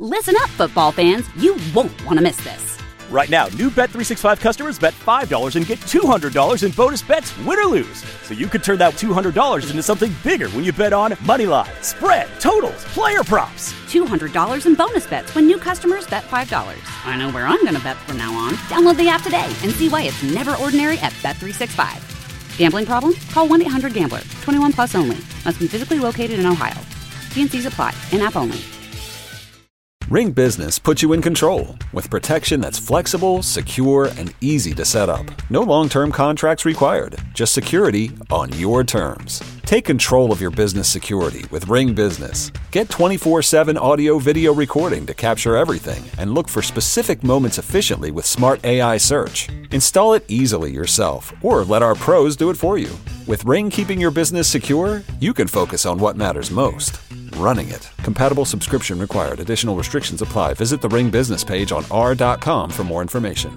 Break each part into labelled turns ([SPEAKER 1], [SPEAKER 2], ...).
[SPEAKER 1] Listen up, football fans. You won't want to miss this.
[SPEAKER 2] Right now, new Bet365 customers bet $5 and get $200 in bonus bets, win or lose. So you could turn that $200 into something bigger when you bet on money line, spread, totals, player props.
[SPEAKER 1] $200 in bonus bets when new customers bet $5. I know where I'm going to bet from now on. Download the app today and see why it's never ordinary at Bet365. Gambling problem? Call 1-800-GAMBLER. 21 plus only. Must be physically located in Ohio. T&Cs apply. In-app only.
[SPEAKER 3] Ring Business puts you in control with protection that's flexible, secure, and easy to set up. No long-term contracts required, just security on your terms. Take control of your business security with Ring Business. Get 24/7 audio-video recording to capture everything and look for specific moments efficiently with smart AI search. Install it easily yourself or let our pros do it for you. With Ring keeping your business secure, you can focus on what matters most. Running it. Compatible subscription required. Additional restrictions apply. Visit the Ring business page on r.com for more information.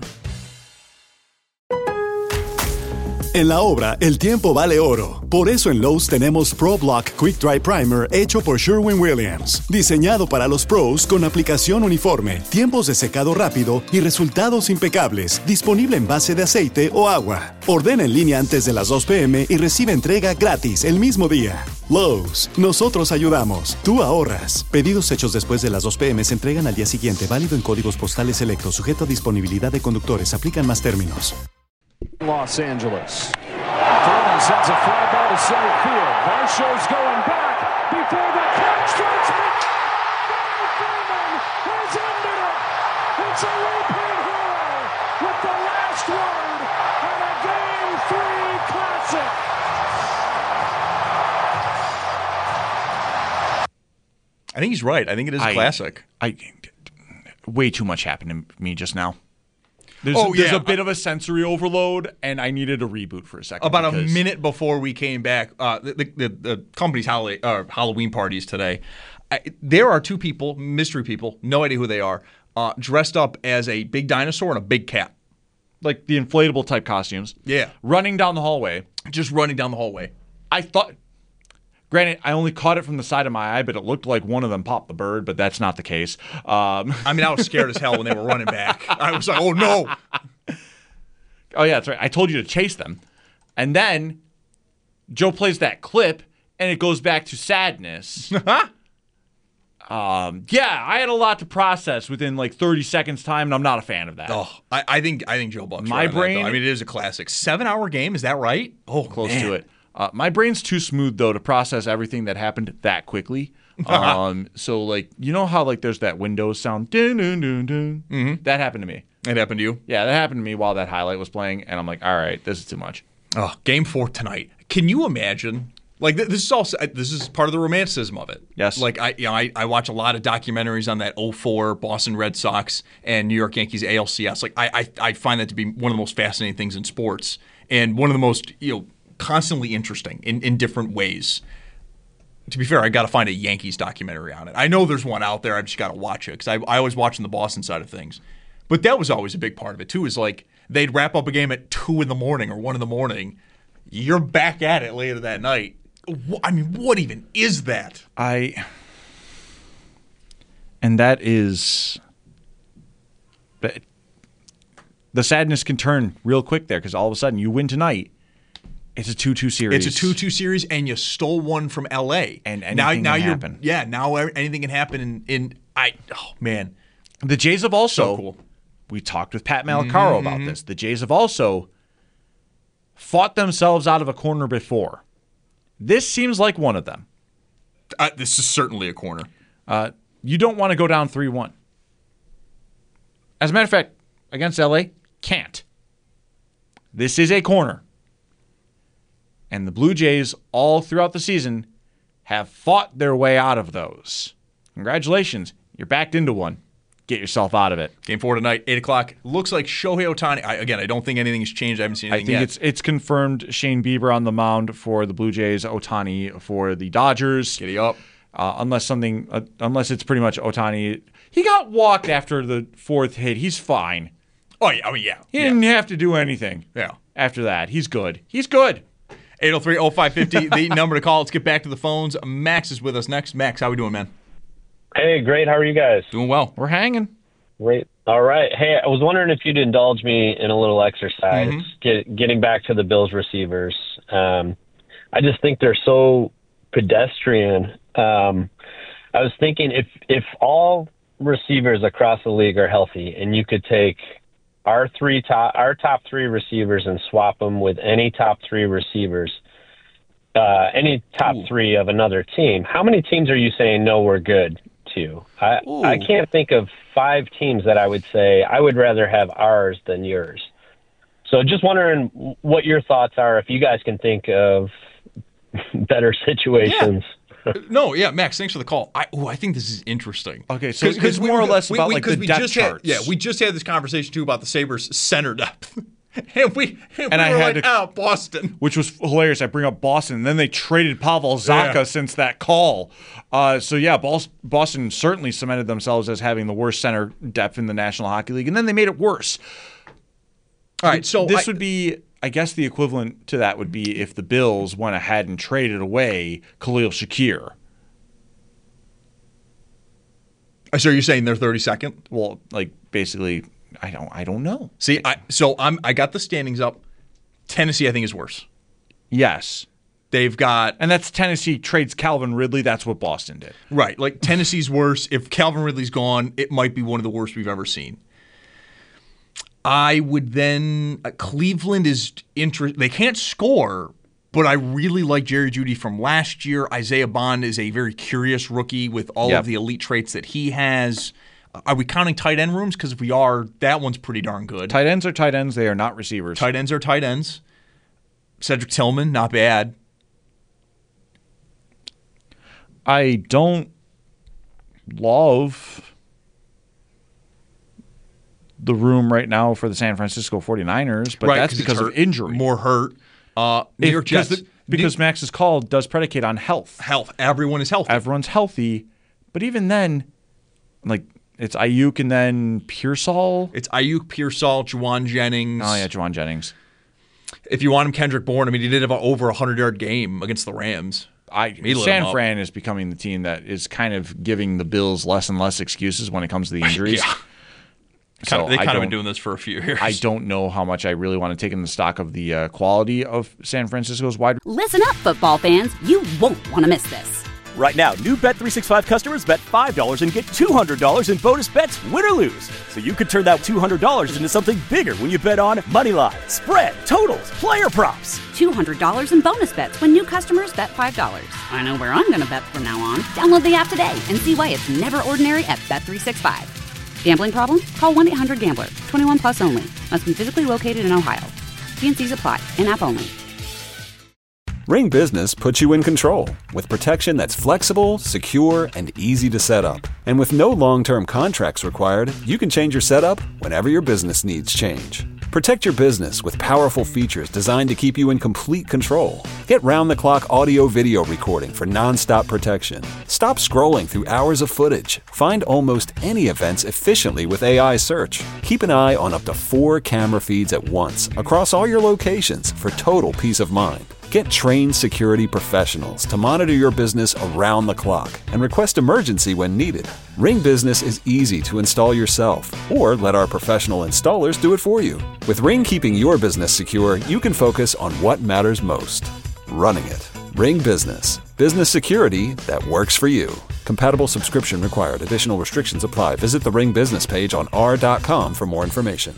[SPEAKER 4] En la obra, el tiempo vale oro. Por eso en Lowe's tenemos Pro Block Quick Dry Primer hecho por Sherwin-Williams. Diseñado para los pros con aplicación uniforme, tiempos de secado rápido y resultados impecables. Disponible en base de aceite o agua. Ordena en línea antes de las 2 p.m. y recibe entrega gratis el mismo día. Lowe's, nosotros ayudamos. Tú ahorras. Pedidos hechos después de las 2 p.m. se entregan al día siguiente. Válido en códigos postales selectos. Sujeto a disponibilidad de conductores. Aplican más términos.
[SPEAKER 5] Los Angeles. Thurman sends a fly ball to center field. Varsho's going back before the catch strikes me. Thurman has ended it. It's a repeat hero with the last word and a Game 3 classic.
[SPEAKER 6] I think he's right. I think it is a classic.
[SPEAKER 7] Way too much happened to me just now. There's a bit of a sensory overload, and I needed a reboot for a second.
[SPEAKER 6] About a minute before we came back, the company's Halloween parties today, there are two people, mystery people, no idea who they are, dressed up as a big dinosaur and a big cat.
[SPEAKER 7] Like the inflatable type costumes.
[SPEAKER 6] Yeah.
[SPEAKER 7] Running down the hallway.
[SPEAKER 6] Just running down the hallway.
[SPEAKER 7] I thought... Granted, I only caught it from the side of my eye, but it looked like one of them popped the bird, but that's not the case.
[SPEAKER 6] I was scared as hell when they were running back. I was like, oh, no.
[SPEAKER 7] Oh, yeah, that's right. I told you to chase them. And then Joe plays that clip, and it goes back to sadness. I had a lot to process within like 30 seconds time, and I'm not a fan of that.
[SPEAKER 6] Oh, I think Joe Buck's
[SPEAKER 7] my
[SPEAKER 6] right
[SPEAKER 7] brain.
[SPEAKER 6] On that, it is a classic 7-hour game. Is that right?
[SPEAKER 7] Oh, close to it. My brain's too smooth, though, to process everything that happened that quickly. So, like, you know how, like, there's that Windows sound? Dun, dun, dun, dun. Mm-hmm. That happened to me.
[SPEAKER 6] It happened to you?
[SPEAKER 7] Yeah, that happened to me while that highlight was playing, and I'm like, all right, this is too much.
[SPEAKER 6] Oh, Game 4 tonight. Can you imagine? Like, this is part of the romanticism of it.
[SPEAKER 7] Yes.
[SPEAKER 6] Like, I watch a lot of documentaries on that 2004 Boston Red Sox and New York Yankees ALCS. Like, I find that to be one of the most fascinating things in sports and one of the most, constantly interesting in different ways. To be fair, I got to find a Yankees documentary on it. I know there's one out there. I just got to watch it because I always watch on the Boston side of things. But that was always a big part of it too. Is like they'd wrap up a game at 2 a.m. or 1 a.m. You're back at it later that night. I mean, what even is that?
[SPEAKER 7] And that is the sadness can turn real quick there because all of a sudden you win tonight. It's a 2-2 series.
[SPEAKER 6] It's a 2-2 series, and you stole one from L.A.
[SPEAKER 7] And anything can happen.
[SPEAKER 6] Yeah, now anything can happen. Man.
[SPEAKER 7] The Jays have also,
[SPEAKER 6] so cool.
[SPEAKER 7] We talked with Pat Malacaro about this. The Jays have also fought themselves out of a corner before. This seems like one of them.
[SPEAKER 6] This is certainly a corner.
[SPEAKER 7] You don't want to go down 3-1. As a matter of fact, against L.A., can't. This is a corner. And the Blue Jays, all throughout the season, have fought their way out of those. Congratulations. You're backed into one. Get yourself out of it.
[SPEAKER 6] Game 4 tonight, 8 o'clock. Looks like Shohei Ohtani. I don't think anything has changed. I haven't seen anything yet.
[SPEAKER 7] I think it's confirmed Shane Bieber on the mound for the Blue Jays, Ohtani for the Dodgers.
[SPEAKER 6] Giddy up.
[SPEAKER 7] Unless it's pretty much Ohtani. He got walked after the 4th hit. He's fine.
[SPEAKER 6] Oh, yeah. I mean, yeah.
[SPEAKER 7] He didn't have to do anything.
[SPEAKER 6] Yeah.
[SPEAKER 7] After that. He's good. He's good.
[SPEAKER 6] 803-0550, the number to call. Let's get back to the phones. Max is with us next. Max, how we doing, man?
[SPEAKER 8] Hey, great. How are you guys?
[SPEAKER 6] Doing well.
[SPEAKER 7] We're hanging.
[SPEAKER 8] Great. All right. Hey, I was wondering if you'd indulge me in a little exercise, getting back to the Bills receivers. I just think they're so pedestrian. I was thinking if all receivers across the league are healthy and you could take our top three receivers and swap them with any top three receivers, any top three of another team, how many teams are you saying, no, we're good to? I can't think of 5 teams that I would say I would rather have ours than yours. So just wondering what your thoughts are, if you guys can think of better situations.
[SPEAKER 6] Yeah. Max, thanks for the call. I think this is interesting.
[SPEAKER 7] Okay, so it's more or less about the depth charts.
[SPEAKER 6] We just had this conversation, too, about the Sabres' center depth. and we
[SPEAKER 7] I
[SPEAKER 6] were
[SPEAKER 7] had
[SPEAKER 6] like, Boston.
[SPEAKER 7] Which was hilarious. I bring up Boston, and then they traded Pavel Zacha since that call. Boston certainly cemented themselves as having the worst center depth in the National Hockey League, and then they made it worse.
[SPEAKER 6] All right, so
[SPEAKER 7] this would be, I guess the equivalent to that would be if the Bills went ahead and traded away Khalil Shakir.
[SPEAKER 6] So you're saying they're 32nd?
[SPEAKER 7] Well, like basically, I don't know.
[SPEAKER 6] See, I got the standings up. Tennessee, I think, is worse.
[SPEAKER 7] Yes.
[SPEAKER 6] They've got...
[SPEAKER 7] And that's Tennessee trades Calvin Ridley. That's what Boston did.
[SPEAKER 6] Right. Like, Tennessee's worse. If Calvin Ridley's gone, it might be one of the worst we've ever seen. I would then... Cleveland is... They can't score, but I really like Jerry Jeudy from last year. Isaiah Bond is a very curious rookie with all of the elite traits that he has. Are we counting tight end rooms? Because if we are, that one's pretty darn good.
[SPEAKER 7] Tight ends are tight ends. They are not receivers.
[SPEAKER 6] Tight ends are tight ends. Cedric Tillman, not bad.
[SPEAKER 7] I don't love the room right now for the San Francisco 49ers, but that's because of injury.
[SPEAKER 6] More hurt. New York Jets.
[SPEAKER 7] Because Max's call does predicate on health.
[SPEAKER 6] Health. Everyone is healthy.
[SPEAKER 7] Everyone's healthy. But even then, like, it's Ayuk and then Pearsall.
[SPEAKER 6] It's Ayuk, Pearsall, Juwan Jennings.
[SPEAKER 7] Oh, yeah, Juwan Jennings.
[SPEAKER 6] If you want him, Kendrick Bourne. I mean, he did have an over 100-yard game against the Rams.
[SPEAKER 7] San Fran is becoming the team that is kind of giving the Bills less and less excuses when it comes to the injuries.
[SPEAKER 6] So they've kind of been doing this for a few years.
[SPEAKER 7] I don't know how much I really want to take in the stock of the quality of San Francisco's wide.
[SPEAKER 1] Listen up, football fans. You won't want to miss this.
[SPEAKER 2] Right now, new Bet365 customers bet $5 and get $200 in bonus bets, win or lose. So you could turn that $200 into something bigger when you bet on moneyline, spread, totals, player props.
[SPEAKER 1] $200 in bonus bets when new customers bet $5. I know where I'm going to bet from now on. Download the app today and see why it's never ordinary at Bet365. Gambling problem? Call 1-800-GAMBLER. 21 plus only. Must be physically located in Ohio. T&Cs apply. In-app only.
[SPEAKER 3] Ring Business puts you in control with protection that's flexible, secure, and easy to set up. And with no long-term contracts required, you can change your setup whenever your business needs change. Protect your business with powerful features designed to keep you in complete control. Get round-the-clock audio-video recording for non-stop protection. Stop scrolling through hours of footage. Find almost any events efficiently with AI search. Keep an eye on up to 4 camera feeds at once across all your locations for total peace of mind. Get trained security professionals to monitor your business around the clock and request emergency when needed. Ring Business is easy to install yourself, or let our professional installers do it for you. With Ring keeping your business secure, you can focus on what matters most: running it. Ring Business. Business security that works for you. Compatible subscription required. Additional restrictions apply. Visit the Ring Business page on r.com for more information.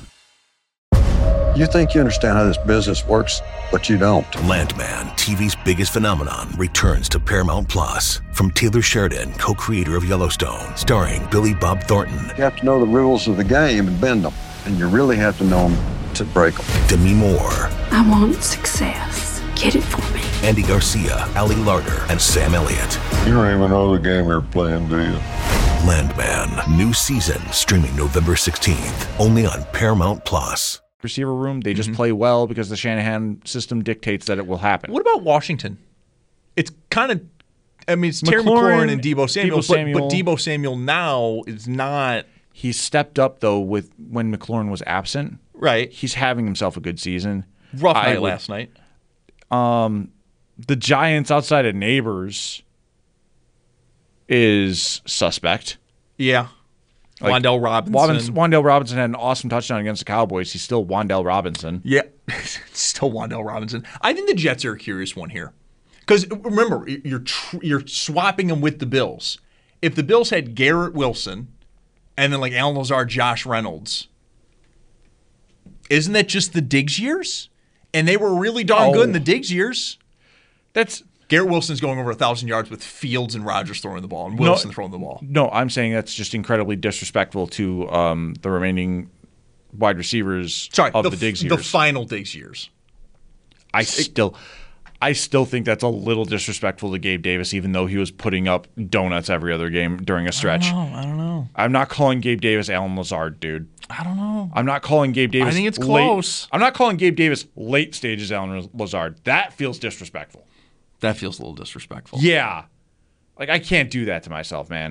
[SPEAKER 9] You think you understand how this business works, but you don't.
[SPEAKER 10] Landman, TV's biggest phenomenon, returns to Paramount Plus. From Taylor Sheridan, co-creator of Yellowstone, starring Billy Bob Thornton.
[SPEAKER 9] You have to know the rules of the game and bend them, and you really have to know them to break them.
[SPEAKER 10] Demi Moore.
[SPEAKER 11] I want success. Get it for me.
[SPEAKER 10] Andy Garcia, Ali Larter, and Sam Elliott.
[SPEAKER 9] You don't even know the game you're playing, do you?
[SPEAKER 10] Landman, new season, streaming November 16th, only on Paramount Plus.
[SPEAKER 7] Receiver room, they just play well because the Shanahan system dictates that it will happen.
[SPEAKER 6] What about Washington? It's kind of, I mean, it's Terry McLaurin and Deebo Samuel, but Deebo Samuel now is not.
[SPEAKER 7] He's stepped up, though, with when McLaurin was absent.
[SPEAKER 6] Right.
[SPEAKER 7] He's having himself a good season.
[SPEAKER 6] Rough night last night.
[SPEAKER 7] The Giants outside of Neighbors is suspect.
[SPEAKER 6] Yeah.
[SPEAKER 7] Like,
[SPEAKER 6] Wan'Dale Robinson.
[SPEAKER 7] Wan'Dale Robinson had an awesome touchdown against the Cowboys. He's still Wan'Dale Robinson.
[SPEAKER 6] Yeah, still Wan'Dale Robinson. I think the Jets are a curious one here. Because remember, you're swapping them with the Bills. If the Bills had Garrett Wilson and then like Allen Lazard, Josh Reynolds, isn't that just the Diggs years? And they were really darn good in the Diggs years.
[SPEAKER 7] That's
[SPEAKER 6] Garrett Wilson's going over 1,000 yards with Fields and Rodgers throwing the ball and Wilson throwing the ball.
[SPEAKER 7] No, I'm saying that's just incredibly disrespectful to the remaining wide receivers of the Diggs years.
[SPEAKER 6] The final Diggs years.
[SPEAKER 7] I still think that's a little disrespectful to Gabe Davis, even though he was putting up donuts every other game during a stretch.
[SPEAKER 6] I don't know.
[SPEAKER 7] I'm not calling Gabe Davis Allen Lazard, dude.
[SPEAKER 6] I don't know.
[SPEAKER 7] I'm not calling Gabe Davis.
[SPEAKER 6] I think it's close.
[SPEAKER 7] I'm not calling Gabe Davis late stages Allen Lazard. That feels disrespectful.
[SPEAKER 6] That feels a little disrespectful.
[SPEAKER 7] Yeah. Like, I can't do that to myself, man.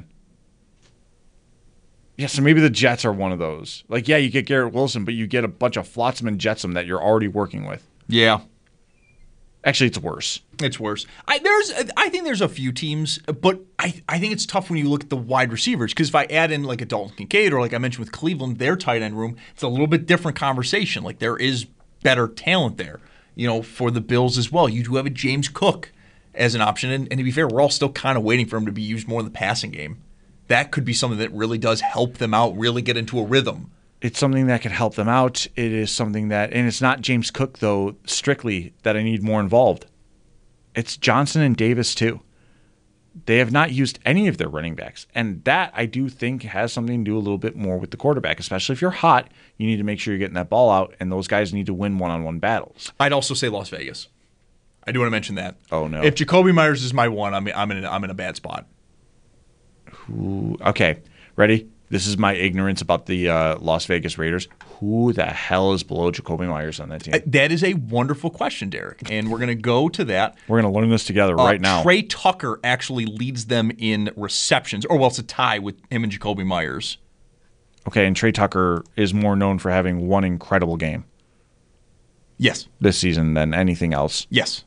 [SPEAKER 7] Yeah, so maybe the Jets are one of those. Like, yeah, you get Garrett Wilson, but you get a bunch of flotsam and jetsam that you're already working with.
[SPEAKER 6] Yeah.
[SPEAKER 7] Actually, it's worse.
[SPEAKER 6] It's worse. I think there's a few teams, but I think it's tough when you look at the wide receivers, because if I add in like a Dalton Kincaid or like I mentioned with Cleveland, their tight end room, it's a little bit different conversation. Like, there is better talent there, for the Bills as well. You do have a James Cook as an option, and to be fair, we're all still kind of waiting for him to be used more in the passing game. That could be something that really does help them out, really get into a rhythm.
[SPEAKER 7] It's something that could help them out. It is something that, and it's not James Cook, though, strictly, that I need more involved. It's Johnson and Davis, too. They have not used any of their running backs, and that, I do think, has something to do a little bit more with the quarterback, especially if you're hot. You need to make sure you're getting that ball out, and those guys need to win one-on-one battles.
[SPEAKER 6] I'd also say Las Vegas. I do want to mention that.
[SPEAKER 7] Oh, no.
[SPEAKER 6] If Jacoby Myers is my one, I'm in a bad spot.
[SPEAKER 7] Okay, ready? This is my ignorance about the Las Vegas Raiders. Who the hell is below Jacoby Myers on that team?
[SPEAKER 6] That is a wonderful question, Derek, and we're going to go to that.
[SPEAKER 7] We're going to learn this together right now.
[SPEAKER 6] Trey Tucker actually leads them in receptions, or well, it's a tie with him and Jacoby Myers.
[SPEAKER 7] Okay, and Trey Tucker is more known for having one incredible game.
[SPEAKER 6] Yes.
[SPEAKER 7] This season than anything else.
[SPEAKER 6] Yes.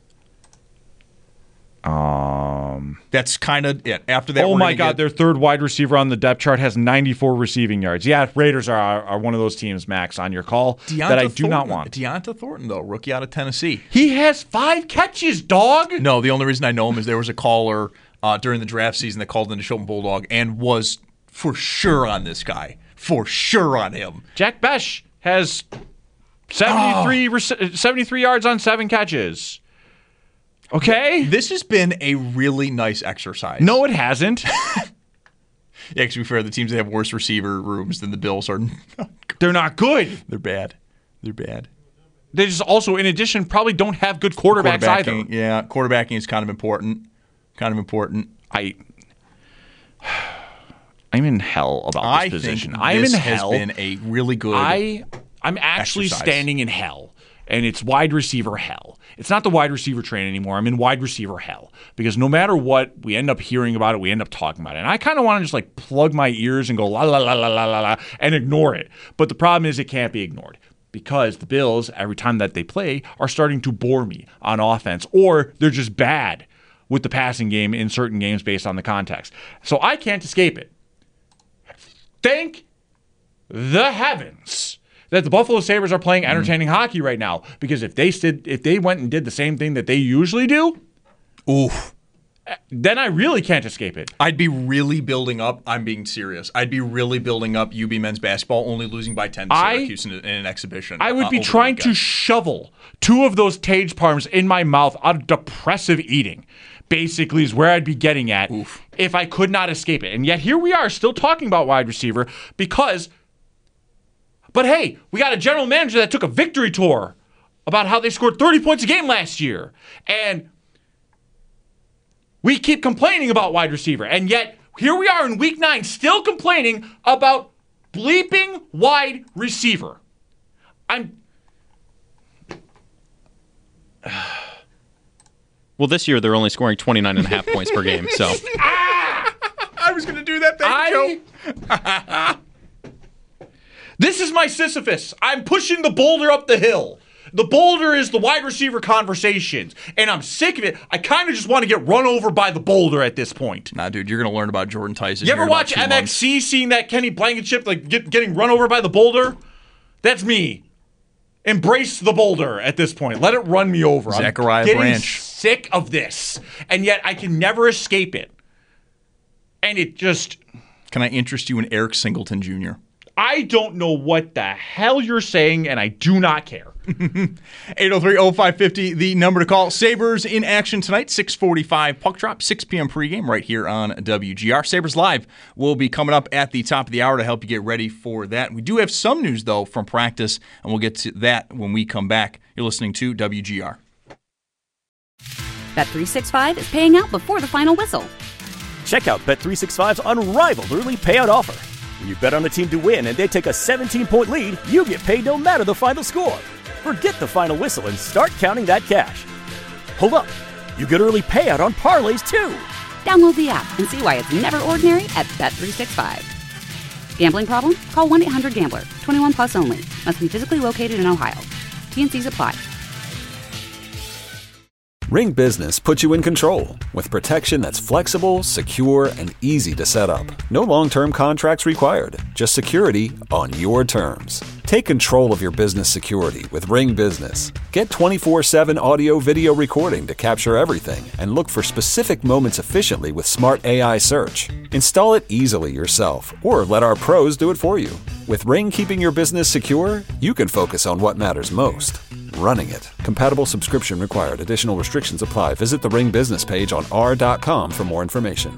[SPEAKER 6] That's kind of it. After that,
[SPEAKER 7] oh my God, their third wide receiver on the depth chart has 94 receiving yards. Yeah, Raiders are one of those teams, Max, on your call that I do not want.
[SPEAKER 6] Deonta Thornton, though, rookie out of Tennessee.
[SPEAKER 7] He has 5 catches, dog.
[SPEAKER 6] No, the only reason I know him is there was a caller during the draft season that called into Chilton Bulldog and was for sure on this guy. For sure on him.
[SPEAKER 7] Jack Besh has 73 yards on 7 catches. Okay.
[SPEAKER 6] This has been a really nice exercise.
[SPEAKER 7] No, it hasn't.
[SPEAKER 6] Yeah, because to be fair, the teams that have worse receiver rooms than the Bills are not good.
[SPEAKER 7] They're not good.
[SPEAKER 6] They're bad. They're bad.
[SPEAKER 7] They just also, in addition, probably don't have good quarterbacks either.
[SPEAKER 6] Yeah, quarterbacking is kind of important.
[SPEAKER 7] I'm in hell about this position. I'm in hell.
[SPEAKER 6] This has been a really good
[SPEAKER 7] I'm actually standing in hell, and it's wide receiver hell. It's not the wide receiver train anymore. I'm in wide receiver hell because no matter what, we end up hearing about it, we end up talking about it. And I kind of want to just like plug my ears and go la la la la la la la and ignore it. But the problem is it can't be ignored because the Bills, every time that they play, are starting to bore me on offense, or they're just bad with the passing game in certain games based on the context. So I can't escape it. Thank the heavens that the Buffalo Sabres are playing entertaining hockey right now, because if they went and did the same thing that they usually do, then I really can't escape it.
[SPEAKER 6] I'd be really building up. I'm being serious. I'd be really building up UB men's basketball only losing by 10 to Syracuse in an exhibition.
[SPEAKER 7] I would be trying to shovel 2 of those Tage Parms in my mouth out of depressive eating. Basically is where I'd be getting at if I could not escape it. And yet here we are still talking about wide receiver but hey, we got a general manager that took a victory tour about how they scored 30 points a game last year. And we keep complaining about wide receiver. And yet here we are in week 9 still complaining about bleeping wide receiver.
[SPEAKER 12] Well, this year they're only scoring 29.5 points per game. So
[SPEAKER 6] I was going to do that. Thank you.
[SPEAKER 7] This is my Sisyphus. I'm pushing the boulder up the hill. The boulder is the wide receiver conversations, and I'm sick of it. I kind of just want to get run over by the boulder at this point.
[SPEAKER 6] Nah, dude, you're going to learn about Jordan Tyson.
[SPEAKER 7] You ever watch MXC seeing that Kenny Blankenship getting run over by the boulder? That's me. Embrace the boulder at this point. Let it run me over.
[SPEAKER 6] Zachariah
[SPEAKER 7] I'm getting
[SPEAKER 6] Branch.
[SPEAKER 7] sick of this, and yet I can never escape it. And it just...
[SPEAKER 6] Can I interest you in Eric Singleton Jr.?
[SPEAKER 7] I don't know what the hell you're saying, and I do not care.
[SPEAKER 6] 803-0550, the number to call. Sabres in action tonight, 6:45 puck drop, 6 p.m. pregame right here on WGR. Sabres Live will be coming up at the top of the hour to help you get ready for that. We do have some news, though, from practice, and we'll get to that when we come back. You're listening to WGR.
[SPEAKER 1] Bet365 is paying out before the final whistle.
[SPEAKER 2] Check out Bet365's unrivaled early payout offer. When you bet on a team to win and they take a 17-point lead, you get paid no matter the final score. Forget the final whistle and start counting that cash. Hold up. You get early payout on parlays, too.
[SPEAKER 1] Download the app and see why it's never ordinary at Bet365. Gambling problem? Call 1-800-GAMBLER. 21 plus only. Must be physically located in Ohio. T&Cs apply.
[SPEAKER 3] Ring Business puts you in control with protection that's flexible, secure, and easy to set up. No long-term contracts required, just security on your terms. Take control of your business security with Ring Business. Get 24/7 audio-video recording to capture everything and look for specific moments efficiently with Smart AI Search. Install it easily yourself or let our pros do it for you. With Ring keeping your business secure, you can focus on what matters most. Running it. Compatible subscription required. Additional restrictions apply. Visit the Ring business page on r.com for more information.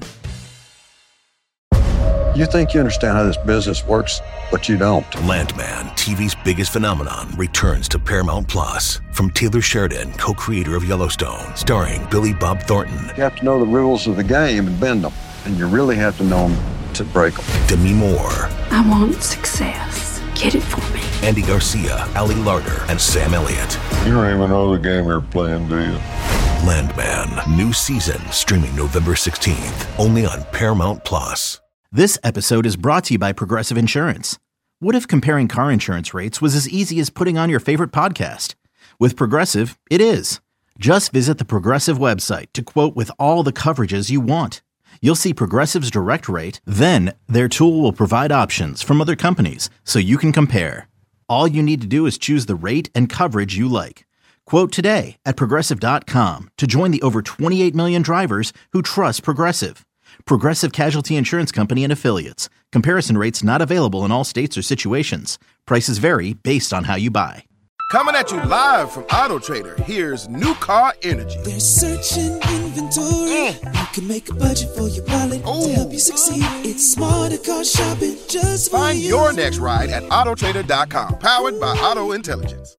[SPEAKER 9] You think you understand how this business works, but you don't.
[SPEAKER 10] Landman, TV's biggest phenomenon, returns to Paramount Plus. From Taylor Sheridan, co-creator of Yellowstone, starring Billy Bob Thornton.
[SPEAKER 9] You have to know the rules of the game and bend them, and you really have to know them to break them.
[SPEAKER 10] Demi Moore.
[SPEAKER 11] I want success. Get it for me.
[SPEAKER 10] Andy Garcia, Ali Larder, and Sam Elliott.
[SPEAKER 13] You don't even know the game you're playing, do you?
[SPEAKER 10] Landman, new season, streaming November 16th, only on Paramount Plus.
[SPEAKER 14] This episode is brought to you by Progressive Insurance. What if comparing car insurance rates was as easy as putting on your favorite podcast? With Progressive, it is. Just visit the Progressive website to quote with all the coverages you want. You'll see Progressive's direct rate, then their tool will provide options from other companies so you can compare. All you need to do is choose the rate and coverage you like. Quote today at Progressive.com to join the over 28 million drivers who trust Progressive. Progressive Casualty Insurance Company and Affiliates. Comparison rates not available in all states or situations. Prices vary based on how you buy.
[SPEAKER 15] Coming at you live from Auto Trader, here's New Car Energy.
[SPEAKER 16] They're searching inventory. You can make a budget for your wallet to help you succeed. It's smarter car shopping just for
[SPEAKER 15] Find
[SPEAKER 16] you.
[SPEAKER 15] your next ride at Autotrader.com. Powered by Auto Intelligence.